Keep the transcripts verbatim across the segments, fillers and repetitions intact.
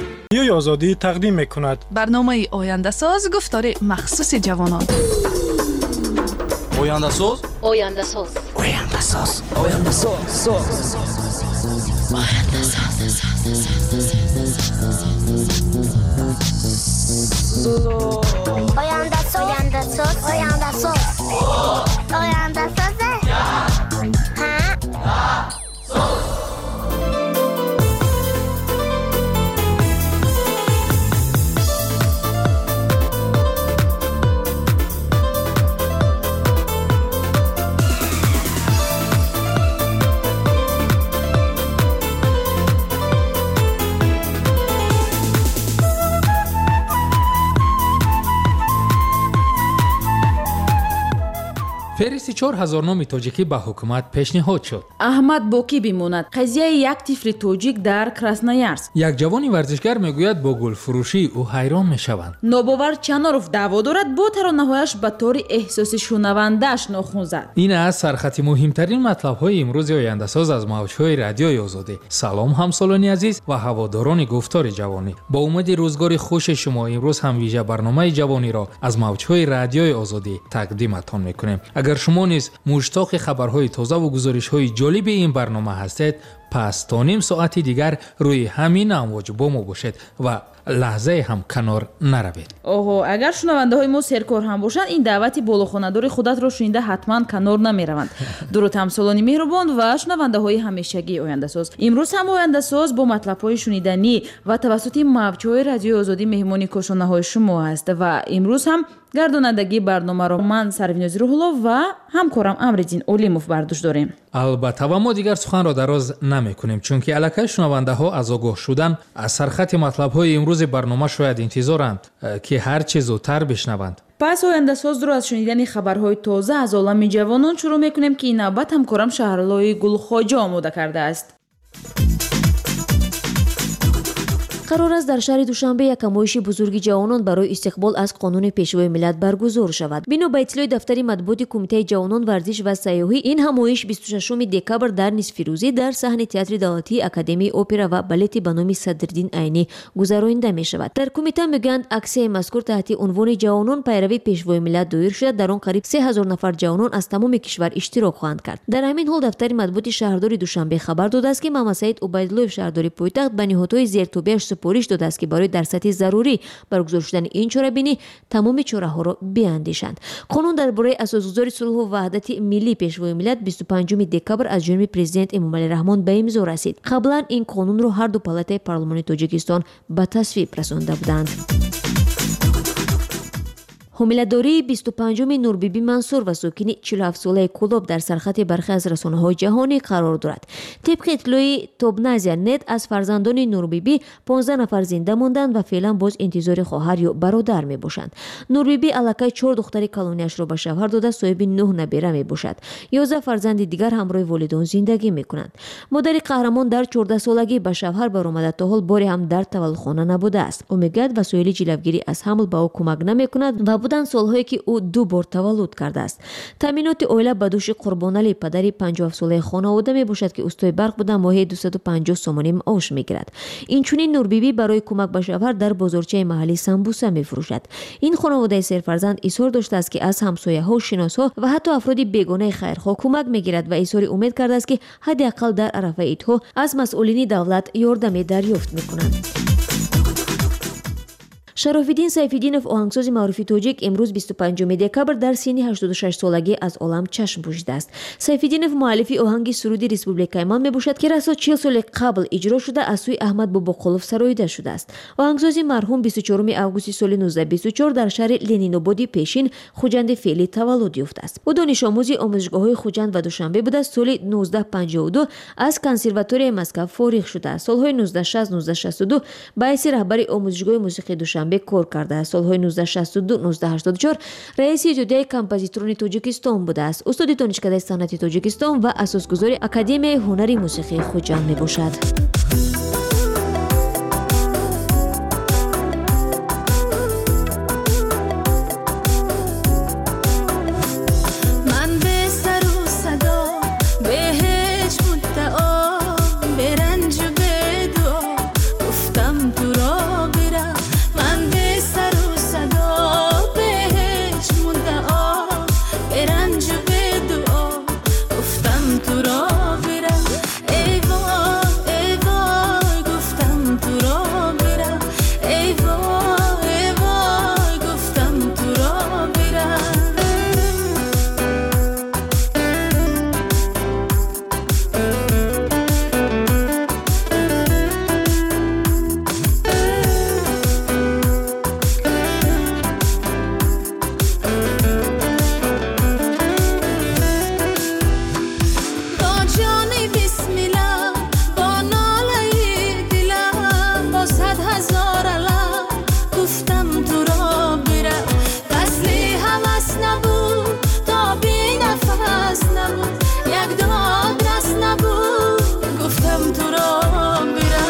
رادیوی آزادی تقدیم می‌کند برنامه آینده ساز گفتار مخصوص جوانان. آینده ساز آینده ساز آینده ساز آینده ساز آینده ساز آینده ساز آینده ساز آینده ساز آینده ساز فهرست چهار هزار نام تاجیکی به حکومت پیشنهاد شد. احمد باقی بماند. قضیه یک طفل تاجیک در کراسنویارسک. یک جوان ورزشگر میگوید با گل فروشی او حیران میشوند. نوباور چناروف دعوا دارد با ترانه‌هایش به طور احساسی شنونده‌اش ناخن زد. این از سرخط مهمترین مطلب‌های امروز آینده ساز از موج‌های رادیوی آزادی. سلام همسالان عزیز و هواداران گفتار جوانی. با امید روزگار خوش شما امروز هم ویژه برنامه جوانی را از موج‌های رادیوی آزادی تقدیمتان می‌کنیم. اگر شما نیز مشتاق خبرهای تازه و گزارش‌های جالب این برنامه هستید، پس تا نیم ساعت دیگر روی همین امواج با ما باشید و لحظه هم کنار نروید. اوه، اگر شنونده های ما سرکار هم باشند این دعوت بالاخانه‌دار خودت را شنیده حتما کنار نمیروند. درود همسالانی مهربان و شنونده های همیشگی آینده ساز. امروز هم آینده ساز با مطلب های شنیدنی و توسط موج‌های رادیو آزادی مهمانی کاشانه های شما است و امروز هم گردانندگی برنامه را من سرویناز روح‌الله و همکارم امرالدین اولیموف بر دوش داریم. البته و ما دیگر سخن را دراز نمی‌کنیم چون که الکی شنونده ها از آگاه شدن از سرخط مطلب های امروز برنامه شاید انتظارند که هر چه زودتر بشنوند. پس آینده ساز را از شنیدن خبرهای تازه از عالم جوانان شروع می‌کنیم که این نوبت همکارم شهرالله گلخواجه آماده کرده است. قرار است در شهر دوشنبه یک همایش بزرگ جوانان برای استقبال از قانون پیشوای ملت برگزار شود. بنا به اطلاع دفتر مطبوعات کمیته جوانان ورزش و سیاحی، این همایش بیست و ششم دکبر در نصف روزی در صحن تئاتر دولتی اکادمی اپرا و بالت به نام صدرالدین عینی گذرانده می شود. در کمیته میگویند عکس مذکور تحت عنوان جوانان پیروی پیشوای ملت دایر شده. در آن قریب سه هزار نفر جوانان از تمام کشور اشتراک خواهند کرد. در همین حال دفتر مطبوعات شهردار دوشنبه خبر داده است که محمد سعید عبیدالله شهردار پایتخت به نهادهای زیرتابعش سپارش داده است که برای در سطح ضروری برگزار شدن این چاره‌بینی تمام چاره‌ها را بیاندیشند. قانون درباره اساسگذاری صلح و وحدت ملی پیشوای ملت بیست و پنجم دکبر از جانب پرزیدنت امامعلی رحمان به امضا رسید. قبلا این قانون را هر دو پالات پارلمان تاجیکستان به تصویب رسانده بودند. حامله‌داری بیست و پنجم نوربیبی منصور و ساکن چهل و هفت ساله کلاب در سرخط برخی از رسانه‌های جهانی قرار دارد. طبق اطلاع توبنازیا نت از فرزندان نوربیبی پانزده نفر زنده ماندند و فعلا باز انتظار خواهر یا برادر میباشند. نوربیبی الکی چهار دختر کلونیش را به شوهر داده صاحب نه نبیره میباشد. یازده فرزند دیگر همراه والدان زندگی میکنند. مادر قهرمان در چهارده سالگی به شوهر برآمده تا حال باری هم در تولدخانه نبوده است. او میگوید وسایل جلوگیری از حمل به او کمک نمیکند و بودن سالهایی که او دو بار تولد کرده است. تامینات عائله به دوش قربانعلی پدری پنجاه و هفت ساله خانواده می باشد که استای برق بوده ماهی دویست و پنجاه سومانی معاش میگیرد. اینچنین نوربیبی برای کمک به شوهر در بازارچه محلی سمبوسه میفروشد. این خانواده سرفرزند اصرار داشته است که از همسایه‌ها، شناس‌ها و حتی افراد بیگانه خیرخواه کمک میگیرد و اظهار امید کرده است که حداقل در عرفه عیدها از مسئولین دولت یاردمی دریافت میکنند. شراف‌الدین سیف‌الدینов آهنگساز معروف تاجیک امروز بیست و پنجم دکبر در سن هشتاد و شش سالگی از عالم چشم پوشیده است. سیف‌الدینov مؤلف آهنگ سرود ریسپوبلیکای من میباشد که رسا چهل سال قبل اجرا شده از سوی احمد باباقلوف سراییده شده است. آهنگساز مرحوم بیست و چهارم آگوست سال نوزده بیست و چهار در شهر لنین‌آباد پیشین خوجند فعلی تولد یافته است. او دانش آموز آموزشگاه‌های خوجند و دوشنبه بوده. سال نوزده پنجاه و دو از کنسرواتوری مسکو فارغ شده است. سال‌های نوزده شصت نوزده شصت و دو به حیث رهبر آموزشگاه موسیقی دوشنبه کار کرده است. سال‌های نوزده شصت و دو نوزده هشتاد و چهار رئیس اتحادیه کمپوزیتوران تاجیکستان بوده است. استاد دانشکده صنعتی تاجیکستان و اساسگذار اکادمی هنری موسیقی خوجند میباشد. برنج و بدو گفتم تو را هزار علم گفتم تو را بره فصلی حوث نبود تا بی نفس نبود یک داد دست نبود گفتم تو را بره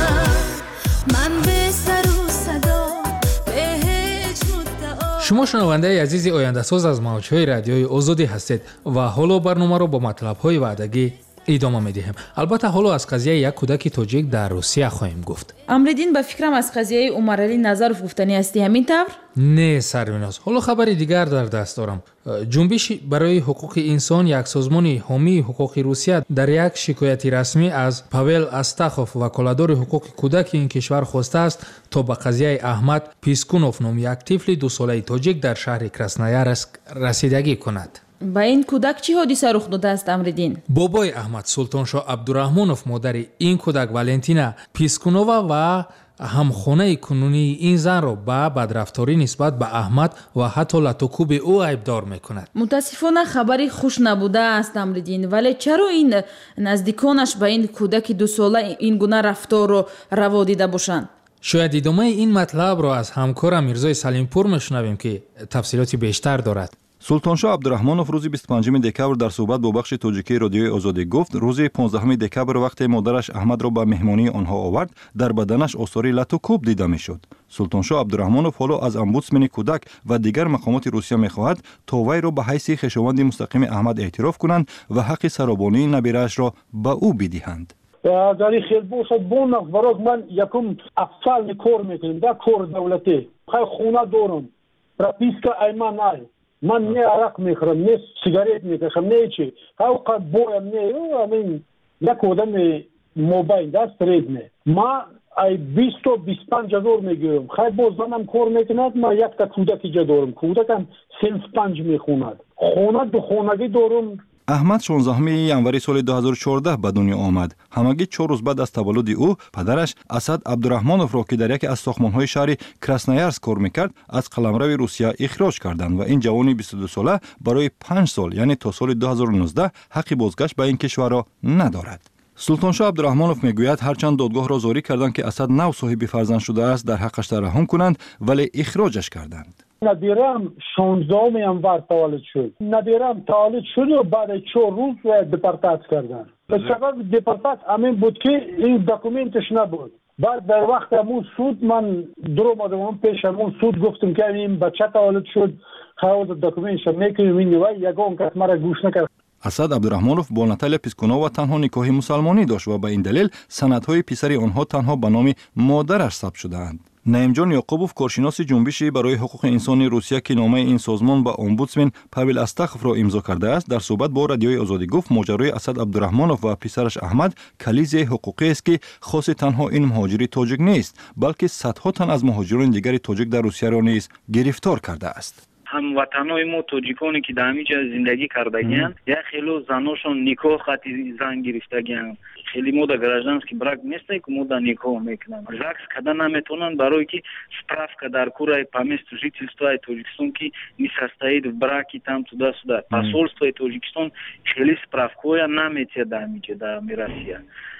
من به سر و صدا به هیچ مدعا. شما شنونده عزیز آینده ساز از موجهای رادیوی آزادی هستید و حالا برنامه را با مطلب‌های وعدگی ادامه می‌دهیم. البته حالا از قضیه یک کودک تاجیک در روسیه خواهیم گفت. امردین به فکرم از قضیه عمرعلی نظرов گفتنی هستی همین طور؟ نه سروناز. حالا خبری دیگر در دست دارم. جنبش برای حقوق انسان یک سازمان حامی حقوق روسیه در یک شکایتی رسمی از پاول استاخوف وکالتدار حقوق کودک این کشور خواسته است تا به قضیه احمد پیسکونوف نام یک طفل دو ساله تاجیک در شهر کراسنویارسک رسیدگی کند. با این کودک چی حادثه رخ داده است امردین؟ بابای احمد سلطانشاه عبدالرحمنوف مادر این کودک والنتینا پیسکونووا و همخانه کنونی این زن را به بدرفتاری نسبت به احمد و حتی لطوکوب او عیبدار میکند. متاسفانه خبری خوش نبوده است امردین، ولی چرا این نزدیکانش به این کودک دو ساله این گونه رفتار رو روا دیده باشند؟ شاید ادامه این مطلب را از همکارم میرزای سلیمپور میشنویم که تفصیلات بیشتر دارد. سلطانشاه عبدالرحمنوف روز بیست و پنجم دکبر در صحبت با بخش تاجیکی رادیوی آزادی گفت روز پانزدهم دکبر وقتی مادرش احمد را به مهمانی آنها آورد در بدنش آثار لط و کوب دیده میشد. سلطانشاه عبدالرحمنوف حالا از امبودسمن کودک و دیگر مقامات روسیه میخواهد تا وی را به حیث خویشاوند مستقیم احمد اعتراف کنند و حق سرابانی نبیره‌اش را به او بدهند. در این خیلی باشد بونم برای من یکم افسال کار میکنیم در کار دولتی خیلی خونه دارم پرپیسکا ایمان نای من نه عرق میخورم نه سیگارت میکشم نه چی هاوقات بویم نه امین یک آدم موبایل دست رید نه ما ای بیست و بیست و پنج هزار میگیرم خیلی باز منم کار میکند ما یک تا کودک اینجا دارم کودکم صنف پنج میخوند خونه دو خونگی دارم. احمد شانزدهم ینوری سال دو هزار و چهارده به دنیا آمد. همگی چهار روز بعد از تولد او پدرش اسد عبدالرحمنوف را که در یکی از ساختمان‌های شهر کراسنویارسک کار میکرد از قلمرو روسیه اخراج کردند و این جوان بیست و دو ساله برای پنج سال یعنی تا سال دو هزار و نوزده حق بازگشت به این کشور را ندارد. سلطانشاه عبدالرحمنوف میگوید هرچند دادگاه را زاری کردند که اسد نو صاحب فرزند شده است در حقش ترحم کنند ولی اخراجش کردند. نبیرم شانزدهم ینور تولد شد. نبیرم تولد شد و بعد چهار روز دپورتات کردن. به سبب دپورتات همین بود که این دکومنتش نبود. بعد در وقت همون سود من در اومدم پیش همون سود گفتم که این بچه تولد شد خواهد دکومنتش میکنیم این نوای یگان کس مرا گوش نکرد. اسد عبدالرحمنوف با ناتالیا پیسکونووا تنها نکاح مسلمانی داشت و به این دلیل سندهای پسر آنها تنها به نام مادرش ثبت شده‌اند. نعیمجان یعقوبوف کارشناس جنبشی برای حقوق انسان روسیه که نامه این سازمان با امبودسمن پاول استاخوف را امضا کرده است در صحبت با رادیوی آزادی گفت ماجرای اسد عبدالرحمنوف و پسرش احمد کلیز حقوقی است که خاص تنها این مهاجری تاجیک نیست بلکه صدها تن از مهاجران دیگر تاجیک در روسیه را نیز گرفتار کرده است. هموطنای ما تاجیکانی که در همینجا زندگی کردگیان یا خیلی زناشون نکاح خاطی زن گرفتگیان خیلی ما در گراجدانس که برک نیستن که ما در نکاح میکنن زکس کردن نمیتونن برای که справка در курай по месту жительства Таджикистан که не состоит в браке там туда-сюда посольство Таджикистан خیلی справкоя наметия да миче да Россия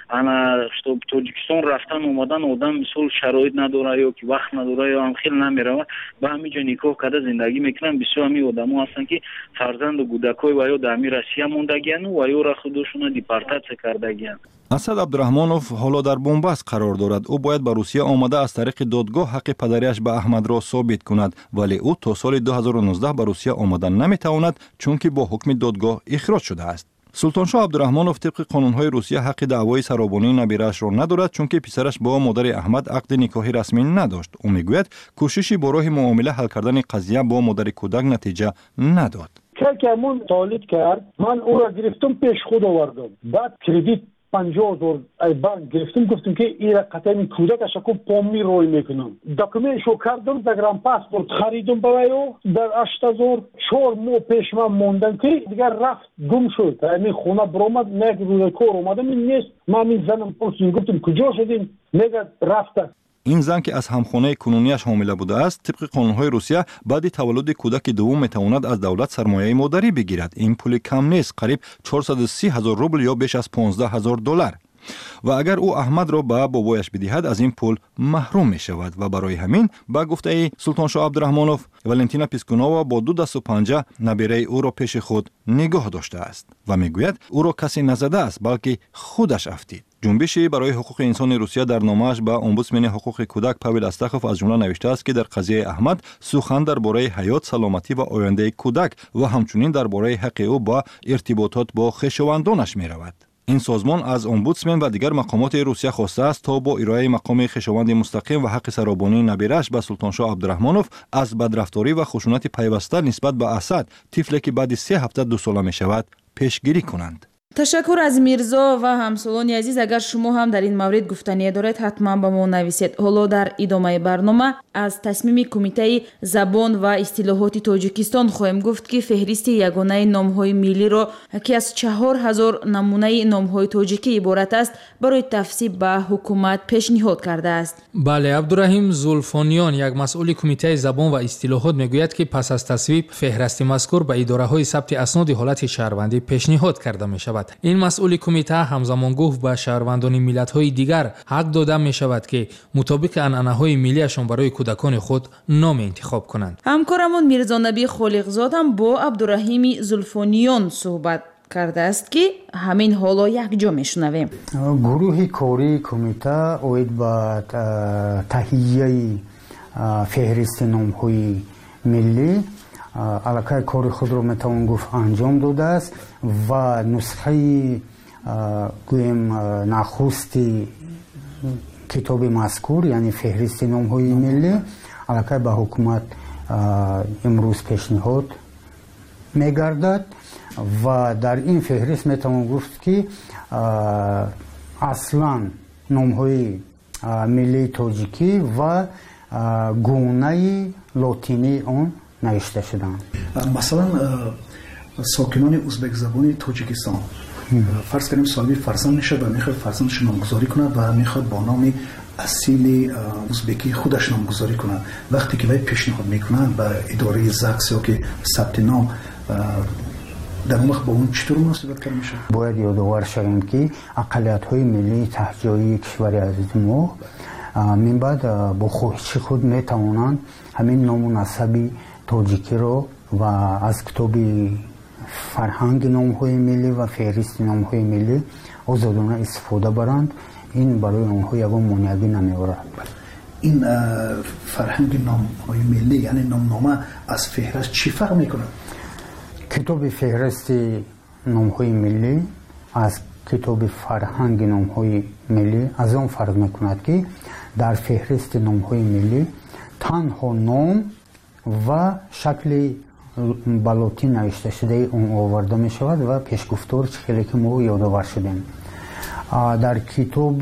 ана что Таджикистан рафтан омадан одам мисол шароит надора ё ки вақт надора ё ам хел намерава ба ҳаминҷо никоҳ карда зиндагӣ мекунанд бисёр ҳами одамо ҳастанд ки фарзанду кӯдакҳои ва ё дар Россия мондагиянд ва ё ра худошона депортатсия кардагиянд. اسد عبدالرحمنوف حالا در بنبست قرار دارد. او باید به روسیه آمده از طریق دادگاه حق پدریش به احمد را ثابت کند ولی او تا سال دو هزار و نوزده به روسیه آمدن نمیتواند چون که با حکم دادگاه اخراج شده است. سلطانشاه عبدالرحمنوف طبق قانونهای روسیه حق دعوای سرابانی نبیره‌اش را ندارد چون که پسرش با مادر احمد عقد نکاحی رسمی نداشت. او میگوید کوششی با راه معامله حل کردن قضیه با مادر کودک نتیجه نداد. که همون تولید کرد من او را گرفتم پیش خود آوردم بعد کردیت پنجاه هزار ای بانک گرفتم گفتم که این قطعی کودکش کو پامی روی میکنم دکومنتشو کردم دگرام پاسپورت خریدم برایو در هشت هزار چهار ماه پیش من موندم که دیگر رفت گم شد یعنی خونه برآمد نه روی کار اومدم این نیست من این زنم پرسیدم گفتم کجا شدین میگه رفته. این زن که از همخانه کنونیش حامله بوده است طبق قانونهای روسیه بعد تولد کودک دوم میتواند از دولت سرمایه مادری بگیرد. این پول کم نیست قریب چهارصد و سی هزار روبل یا بیش از پانزده هزار دلار. و اگر او احمد را به بابایش بدهد از این پول محروم می شود و برای همین با گفته سلطان شاه عبدالرحمنوف ولنتینا پیسکونووا با دو دست و پنجه نبیره او را پیش خود نگاه داشته است و میگوید او را کسی نزده است بلکه خودش افتید. جنبشی برای حقوق انسان روسیه در نامه‌اش به امبودسمن حقوق کودک پاول استخوف از جمله نوشته است که در قضیه احمد سخن درباره حیات، سلامتی و آینده کودک و همچنین درباره حق او با ارتباطات با خویشاوندانش می‌رود. این سازمان از امبودسمن و دیگر مقامات روسیه خواسته است تا با ارائه مقام خویشاوند مستقیم و حق سرابانی نبیرش به سلطان شاه عبدالرحمنوف از بدرفتاری و خشونت پیوسته نسبت به اسد، طفلی که بعد سه هفته دو ساله می شود، پیشگیری کنند. تشکر از میرزا و همسالانی عزیز. اگر شما هم در این مورد گفتنی دارید حتما به ما نویسید. حالا در ادامه برنامه از تصمیم کمیته زبان و اصطلاحات تاجیکستان خواهیم گفت که فهرست یگانه نام‌های ملی را که از چهار هزار نمونه نام‌های تاجیکی عبارت است برای تصویب به حکومت پیشنهاد کرده است. بله، عبدالرحیم زولفانیان، یک مسئول کمیته زبان و اصطلاحات میگوید که پس از تصویب فهرست مذکور به اداره‌های ثبت اسناد حالت شهروندی پیشنهاد کرده می شود. این مسئول کمیته همزمان گفت به شهروندان ملت‌های دیگر حق داده می شود که مطابق عنعنه‌های ملیشان برای کودکان خود نام انتخاب کنند. همکارمون میرزا نبی خالقزاد هم با عبدالرحیم زولفانیان صحبت کرده است که همین حالا یک جا میشنویم. گروه کاری کمیته اوید با تهیه فهرست نام‌های ملی علاقه کار خود رو میتوان گفت انجام داده است و نسخه گویم نخستی کتاب مذکور یعنی فهرست نام‌های ملی علاقه به حکومت امروز پیشنهاد میگردد و در این فهرست میتوان گفت که اصلا نام‌های ملی تاجیکی و گونه لاتینی آن نوشته شدند. مثلا ساکنان ازبک زبان تاجیکستان فرض کنیم صاحب فرزند میشه و میخواد فرزندش نامگذاری کنه و میخواد با نام اصیل ازبکی خودش نامگذاری کنه. وقتی که باید پیشنهاد میکنن به اداره زکس یا که ثبت نام در اون وقت با اون چطور مناسبت کرده میشه؟ باید یادآور شویم که اقلیت‌های ملی تهجوری کشور عزیز ما من بعد با خواهش خود میتوانند همین نام و نسب تاجیکی رو و از کتاب فرهنگ نام‌های ملی و فهرست نام‌های ملی آزادانه استفاده برند. این برای آنها یگان مانعی نمی‌آورد. این فرهنگ نام‌های ملی یعنی نامنامه از فهرست چی فرق میکنه؟ کتاب فهرست نام‌های ملی از کتاب فرهنگ نام‌های ملی از آن فرق میکند که در فهرست نام‌های ملی تنها نام و شکل بلوطی نوشته شده اون آورده می شود و پیشگفتار خیلی که ما یادآور شدیم. در کتاب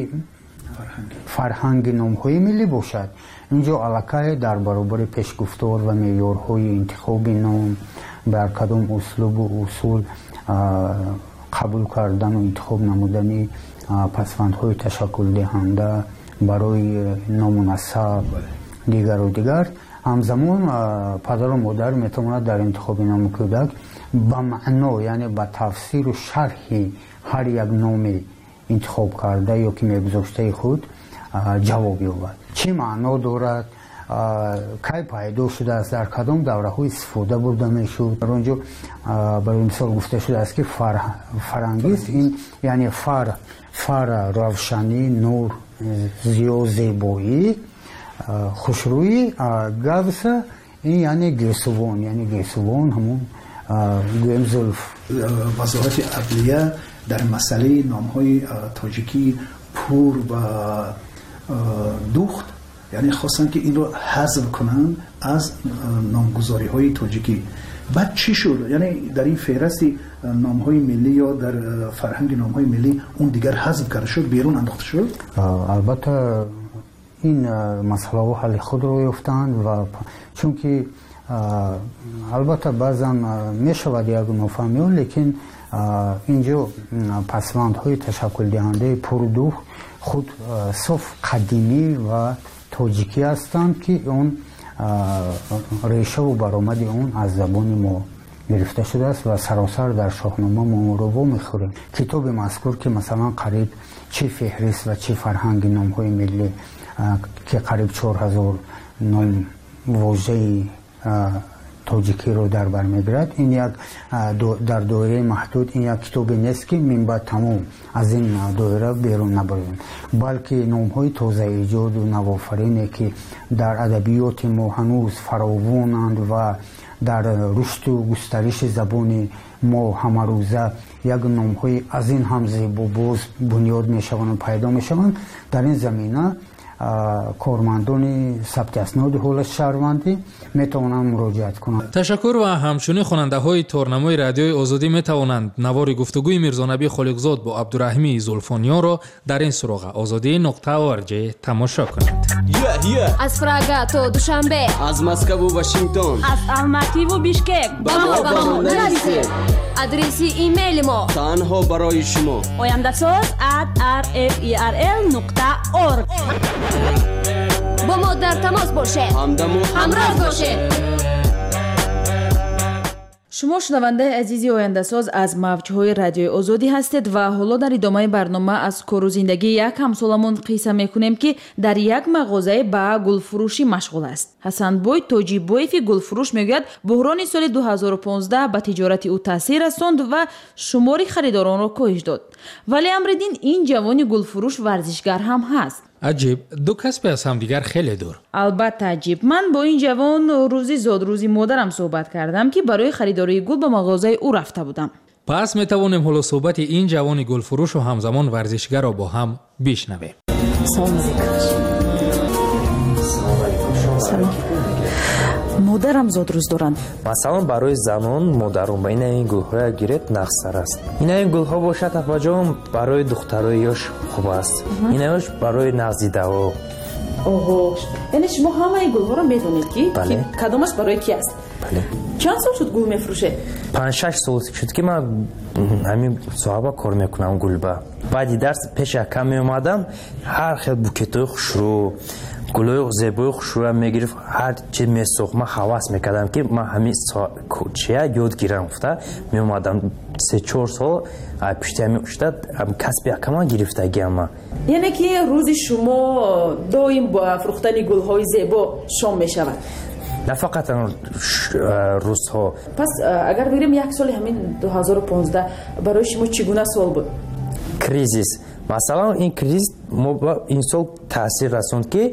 فرهنگ نام‌های ملی باشد اینجا علاقه در برابر پیشگفتار و معیارهای انتخاب نام بر کدام اسلوب و اصول قبول کردن و انتخاب نمودن پسوندهای تشکل دهنده برای نام و نسب دیگر و دیگر. همزمان پدر و مادر میتواند در انتخاب نام کودک به معنا یعنی به تفسیر و شرح هر یک نام انتخاب کرده یا که میگذاشته خود جواب یابد. چی معنا دارد، کی پیدا شده است، در کدام دوره های استفاده برده میشد. در اونجا برای مثال گفته شده است که فر فرانگیز این یعنی فر فر روشنی، نور، زیو، زیبایی، خوشرویی. گوس این یعنی گیسوان یعنی گیسوان همون گویم زلف. وزارت عدلیه در مسئله نام‌های تاجیکی پور و دوخت یعنی خواستن که این رو حذف کنن از نامگذاری های تاجیکی. بعد چی شد؟ یعنی در این فهرست نام‌های ملی یا در فرهنگ نام‌های ملی اون دیگر حذف کرده شد، بیرون انداخته شد؟ البته این مسئله و حل خود رو یافتند و چون که البته بعضا می شود یک نفهمی لیکن اینجا پسوندهای تشکل دهنده پردوخ خود صف قدیمی و تاجیکی هستند که اون ریشه و برآمد اون از زبان ما گرفته شده است و سراسر در شاهنامه ما رو میخوریم. کتاب مذکور که مثلا قریب چه فهرست و چه فرهنگ نام‌های ملی که قریب چهار هزار نام واژه تاجیکی رو در بر میگیرد، این یک در دایره محدود این یک کتاب نیست که من بعد تمام از این دایره بیرون نبریم، بلکه نام‌های تازه ایجاد و نوآفرینی که در ادبیات ما هنوز فراوانند و در رشد و گسترش زبان ما همه روزه یک نام‌های از این هم زیبا باز بنیاد میشوند و پیدا میشوند. در این زمینه کارمندان ثبت اسناد حول شهروندی میتوانند مراجعت کنند. تشکر و همچنین خواننده های تورنمای رادیوی آزادی میتوانند نوار گفتگوی میرزا نبی خالقزاد با عبدالرحیم زلفانیان را در این سراغ آزادی نقطه او ار جی تماشا کنند. از پراگا تا دوشنبه، از مسکو و واشنگتن، از الماتی و بیشکک با ما با ما نویسید. آدرسی ایمیل ما تنها برای شما oyandasuz at r f e r l نقطه org. با ما در تماس باشید، همدم و همراه باشید. شما شنونده عزیزی آینده‌ساز از موج‌های رادیوی آزادی هستید و حالا در ادامه برنامه از کار و زندگی یک همسالمون قصه میکنیم که در یک مغازه با گلفروشی مشغول است. حسن بوی توجیبویف گلفروش میگوید بحران سال دو هزار و پانزده به تجارت او تاثیر رساند و شمار خریداران را کاهش داد. ولی امردین این جوانی گلفروش ورزشگر هم هست. عجیب، دو کسب از هم دیگر خیلی دور. البته عجیب. من با این جوان روزی زاد روزی مادرم صحبت کردم که برای خریداری گل به مغازه او رفته بودم. پس می توانیم حالا صحبت این جوان گلفروش و همزمان ورزشگر را با هم بشنویم. سلام. سلام. مادرم زاد روز دارند. مثلا برای زنان مادرم با این این گل‌ها گیرت نقصر است. این این گل‌ها باشد افاجام برای دخترایش خوب است. اینش برای نغزیده‌ها. اوه. یعنی شما همه این گل‌ها رو می‌دونید که بله. کدامش برای کی است؟ بله. چند سال شد گل می‌فروشه؟ پنج شش سال شد که من همین صاحب کار میکنم گلبا. بعد درس پیش کم میومدم هر خیل بوکتای خوشرو گلای زیبای خوشرو میگرفت، هر چی میسوخت من حواس میکردم که من همین کوچه یاد گیرم افته میومدم سه چهار سال پیشتی همین اشتاد کسب یکم گرفتگی اما یعنی که روزی شما دائم با فروختن گل‌های زیبا شام میشود؟ نه فقط روزها. پس اگر بگیریم یک سال همین دو هزار و پانزده برای شما چگونه سال بود؟ کریزیس. مثلا این کریز این سال تاثیر رسوند که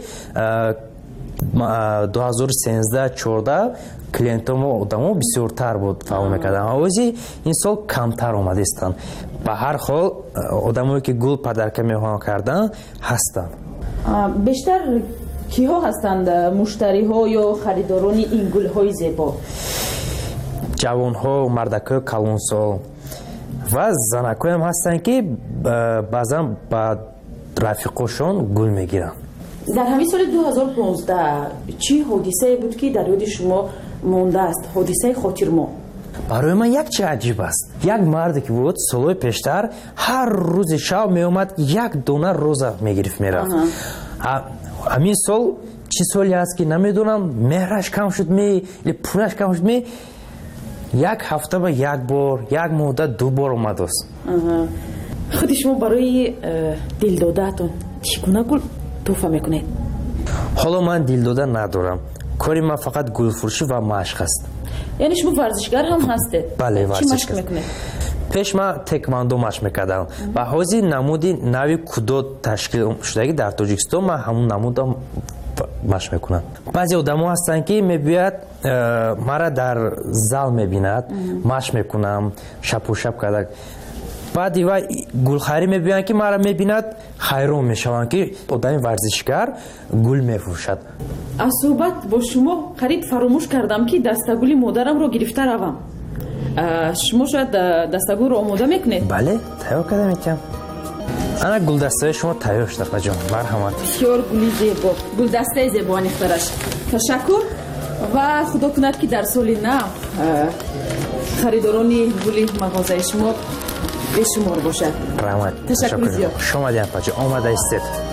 دو هزار و سیزده چهارده کلینتام و آدم‌ها بسیارتر بود فعال میکردن. اوزی این سال کمتر آمده استن. به هر حال آدمایی که گل پدرکه میخوان کردن هستن. بیشتر کیها هستند مشتری ها یا خریداران این گل های زیبا؟ جوان ها و مردکای کلونسال و زنکای هم هستن که بعضا با رفیقاشون گل میگیرن. در همین سال دو هزار و پانزده چی حادثه بود که در یاد شما مونده است؟ حادثه خاطرمو. برای من یک چی عجیب است. یک مرد که بود سالهای پیشتر هر روز شب می اومد یک دونه روزه میگرفت میرفت. همین سال چی سالی است که نمیدونم مهرش کم شد می پولش کم شد می یک هفته با یک بار یک مدت دو بار اومد است. خود شما برای دل دادهتون چگونه گل تحفه میکنید؟ حالا من دل داده ندارم. کاری من فقط گل فروشی و مشق است. یعنی شما ورزشگر هم هستید؟ بله ورزشگر. چی مشق میکنید؟ پیش من تکواندو مشق میکردم و حاضی نمودی نوی کودو تشکیل شدگی در تاجیکستان من همون نمودم مشق میکنم. بعضی آدم‌ها هستن که میبیاد مرا در زال میبیند مشق میکنم شب و شب کردم. بعد و گلخری میبینن که مرا میبیند خیرون میشوند که آدم ورزشگر گل میفروشد. از صحبت با شما قریب فراموش کردم که دستگل مادرم رو گرفته روم. شما شاید دستگل رو آماده میکنید؟ بله تیار کردم میتونم. انا گلدسته شما تیار شده بجام مرحمت. بسیار گلی زیبا، گلدسته زیبا نیخترش. تشکر و خدا کند که در سال نو خریدارانی گلی مغازه شما بشمار باشد. رحمت. تشکر زیاد. شما دیدم بجا آمده استید.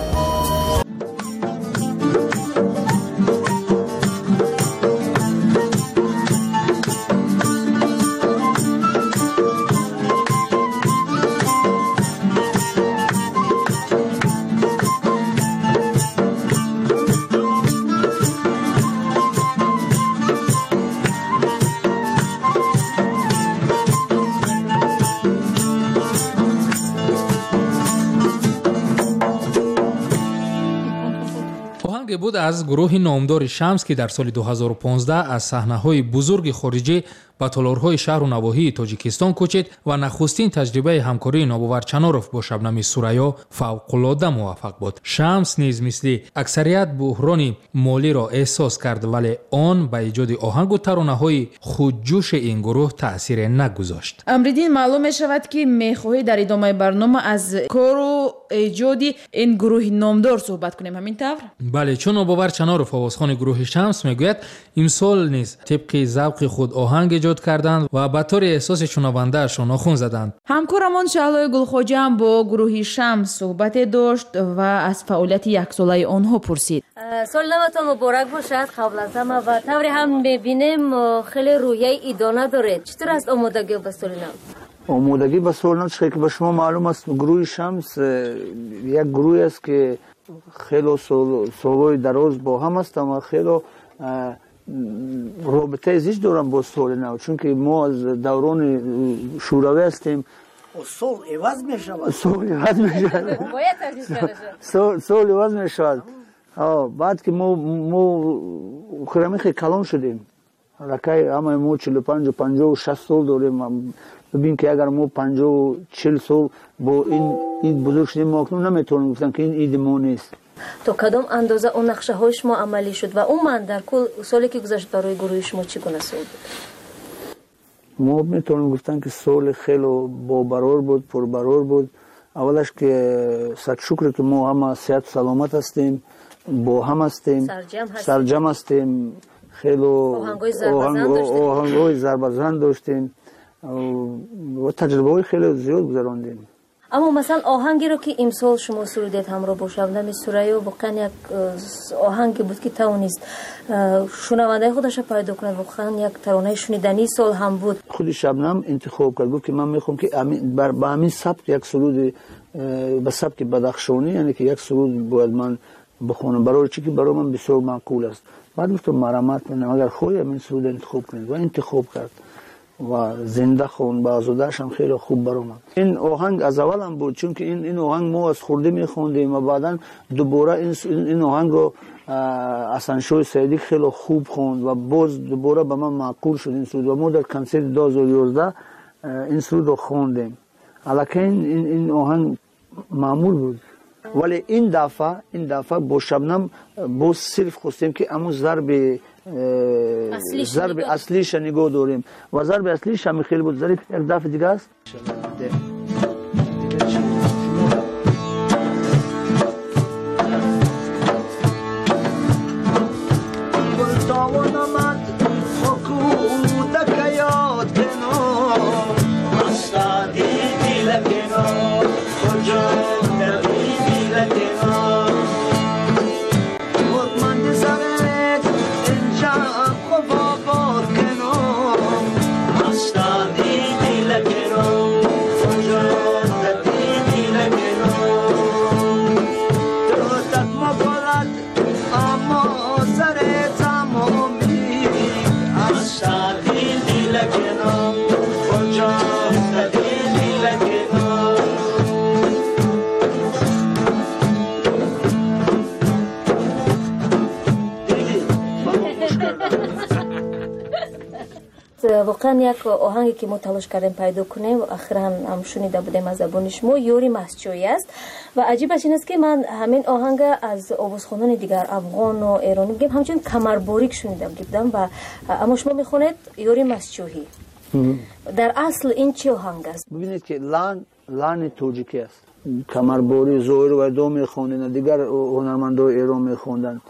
از گروه نامدار شمس که در سال دو هزار و پانزده از صحنه‌های بزرگ خارجی به تالارهای شهر و نواحی تاجیکستان کوچید و نخستین تجربه همکاری ناباور چناروف با شبنم سوریا فوق‌العاده موفق بود. شمس نیز مثل اکثریت بحران مالی را احساس کرد، ولی آن به ایجاد آهنگ و ترانه‌های خودجوش این گروه تأثیر نگذاشت. امریدین معلوم می شود که میخواهی در ادامه برنامه از کار و ایجادی این گروه نامدار صحبت کنیم، همین طور؟ بله، چون ناباور چناروف آوازخوان گروه شمس میگوید امسال نیز طبق ذوق خود آهنگ ایجاد کردند و به طور احساس شنونده‌شان ناخن زدند. همکارمان شعلای گلخواجه هم با گروه شمس صحبت داشت و از فعالیت یک ساله آنها پرسید. سال نوتان مبارک باشد. قبل از همه و طوری هم ببینیم خیلی رویه ایدانه دارید. چطور است آمادگی به سال نو؟ آمادگی به سال نو چه که به شما معلوم است گروه شمس یک گروه است که خیلی سالهای دراز با هم است و خیلی رابطه زیست دارم با سال نو، چون که ما از دوران شوروی هستیم. سال عوض می شود. سال عوض می شود. سال سال عوض می شود. بعد که ما ما خیلی خیلی کلان شدیم. رکای همه ما چهل و پنج و پنجاه و شصت سال داریم. ببین که اگر ما پنجاه و چهل سال با این اید بزرگ شدیم، ما اکنون نمیتونیم گفتن که این اید ما نیست. تا کدام اندازه اون نقشه های شما عملی شد و اون من در کل سالی که گذشت برای گروه شما چگونه سال بود؟ ما میتونیم گفتن که سال خیلی با برار بود، پر برار بود. اولش که صد شکر که ما همه صحت سلامت هستیم، با هم هستیم، سرجم هستیم، خیلی آهنگای ضربه‌زن داشتیم و تجربه های خیلی زیاد گذراندیم. اما مثلا آهنگی رو که امسال شما سرودید همراه با شبنم سوریا واقعا یک آهنگی بود که توانست شنونده خودش پیدا کنه، واقعا یک ترانه شنیدنی سال هم بود. خود شبنم انتخاب کرد، گفت که من میخوام که با همین سبک یک سرود به سبک بدخشانی، یعنی که یک سرود باید من بخونم برای چی که برای من بسیار معقول است. بعد گفتم مرحمت کنم اگر خواهی همین سرود انتخاب کنید و انتخاب کرد و زنده خون با آزاده‌اش هم خیلی خوب برام. این آهنگ از اول هم بود، چون که این این آهنگ ما از خورده میخوندیم و بعدا دوباره این این آهنگ رو حسن‌شاه سیدی خیلی خوب خوند و باز دوباره به من معقول شد این سرود و ما در کنسرت دو هزار و یازده این سرود رو خوندیم. البته این این آهنگ معمول بود، ولی این دفعه این دفعه با شبنم با صرف خواستیم که امو ضرب ضرب اصلیش نگاه داریم و ضرب اصلیش هم خیلی بود. ضرب یک دفعه دیگه است. واقعا یک آهنگی که ما تلاش کردیم پیدا کنیم و اخیراً هم شنیده بودیم از زبان شما یوری مسجویی است و عجیبش این است که من همین آهنگ از آوازخوانان دیگر افغان و ایرانی میگم همچنین کمرباریک شنیده بودم و اما شما میخونید یوری مسجویی. در اصل این چه آهنگ است؟ ببینید که لان لان توجیکی است. کمرباری زویر و دو میخوندن، دیگر هنرمندای ایران میخوندن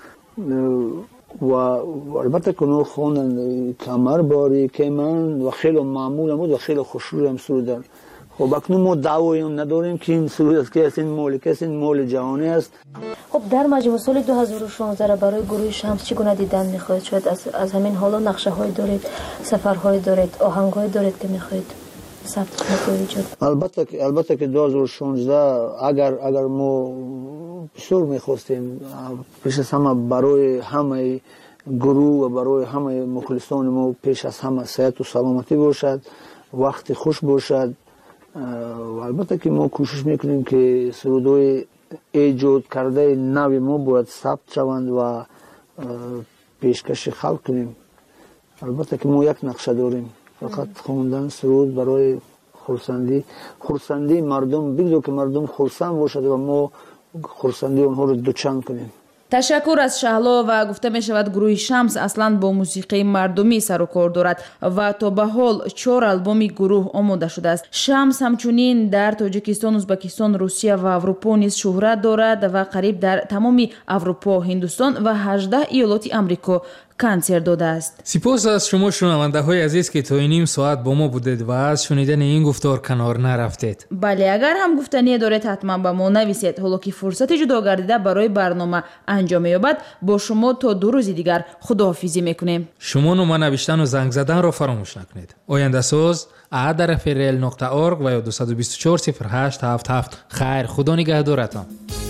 و البته که اونو خوندن کمرباری که من و خیلی معمول بود و خیلی خوشروی هم سرودن. خب اکنون ما دعوایی نداریم که این سرود است که این مال که این مال جهانی است. خب در مجموع سال دو هزار و شانزده را برای گروه شمس چگونه دیدن میخواهید؟ شاید از, از همین حالا نقشه های دارید، سفرهای دارید، آهنگ های دارید که میخواهید ثبت کنید؟ البته که البته که دو هزار و شانزده اگر اگر ما بسیار میخواستیم پیش از همه برای همه گروه و برای همه مخلصان ما پیش از همه صحت و سلامتی باشد، وقت خوش باشد و البته که ما کوشش میکنیم که سرودهای ایجاد کرده نوی ما باید ثبت شوند و پیشکش خلق کنیم. البته که ما یک نقشه داریم، فقط خواندن سرود برای خرسندی خرسندی مردم، بگذار که مردم خرسند باشد و ما خرسندی اونها رو دوچند کنیم. تشکر از شهلا و گفته می شود گروه شمس اصلا با موسیقی مردمی سر و کار دارد و تا به حال چهار آلبوم گروه آماده شده است. شمس همچنین در تاجیکستان، ازبکستان، روسیه و اروپا نیز شهرت دارد و قریب در تمام اروپا، هندوستان و هجده ایالات آمریکا کنسرت داده است. سپاس از شما شنونده های عزیز که تا نیم ساعت با ما بودید و از شنیدن این گفتار کنار نرفتید. بله، اگر هم گفتنی دارید حتما به ما نویسید. حالا که فرصت جدا گردیده برای برنامه انجام یابد، با شما تا دو روز دیگر خداحافظی میکنیم. شما نامه نوشتن و زنگ زدن را فراموش نکنید. آینده ساز ا در فرل نقطه اورگ و یا دو دو چهار صفر هشت هفت هفت. خیر، خدا نگهدارتان.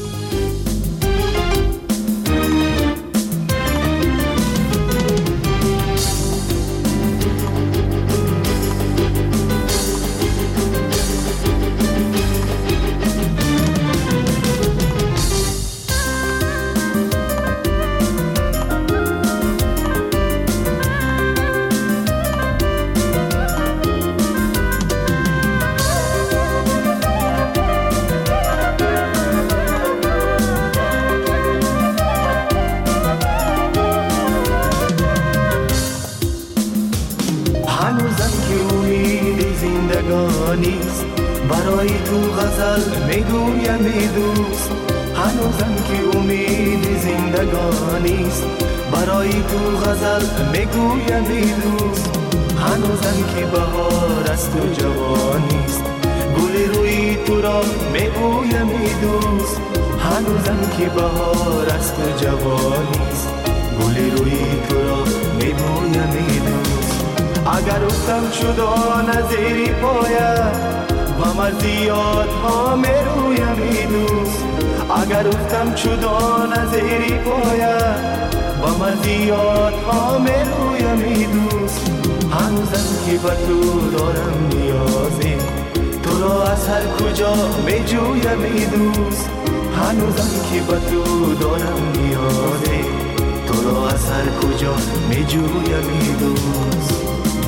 برای تو غزل میگویم ای دوست، هنوزم که امید زندگانیست. برای تو غزل میگویم ای دوست، هنوزم که بهار از تو جوانیست. گل روی تو را میگویم ای دوست، هنوزم که بهار از تو جوانیست. گل روی تو را میگویم ای دوست. اگر افتم شدان از زیر پایت و مرزیات ها میرویم ای دوست. اگر افتم شدان از زیر پایت و مرزیات ها میرویم ای دوست. هنوزم که به تو دارم نیازی، تو را از هر کجا میجویم ای دوست. هنوزم که به تو دارم نیازی، تو را از هر کجا میجویم ای دوست.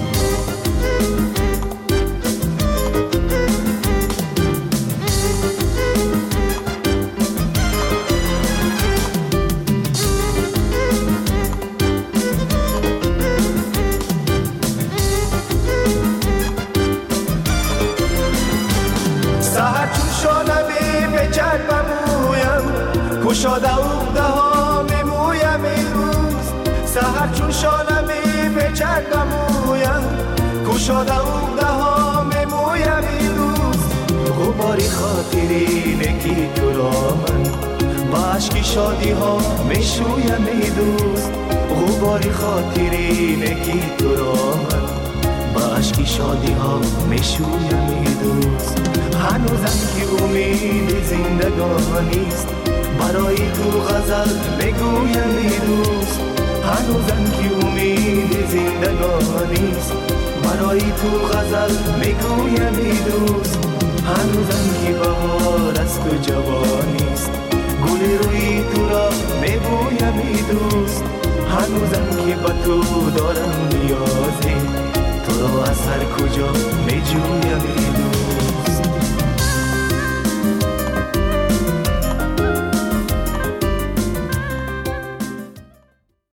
کشاده اغده ها میمویم ای دوست. سحر چون شانمی پیچک بمویم، کشاده اغده ها میمویم ای دوست. غباری خاطری نکی تو را من با عشق شادی ها میشویم ای دوست. غباری خاطری نکی تو را من با عشق شادی ها میشویم ای دوست. هنوزم که امید زندگانیست، برای تو غزل میگویم ای دوست. هنوزم که امید زندگانیست، برای تو غزل میگویم ای دوست. هنوزم که بهار از تو جوانیست، گل روی تو را میگویم ای دوست. هنوزم که به تو دارم نیازی، تو را از هر کجا میجویم ای دوست.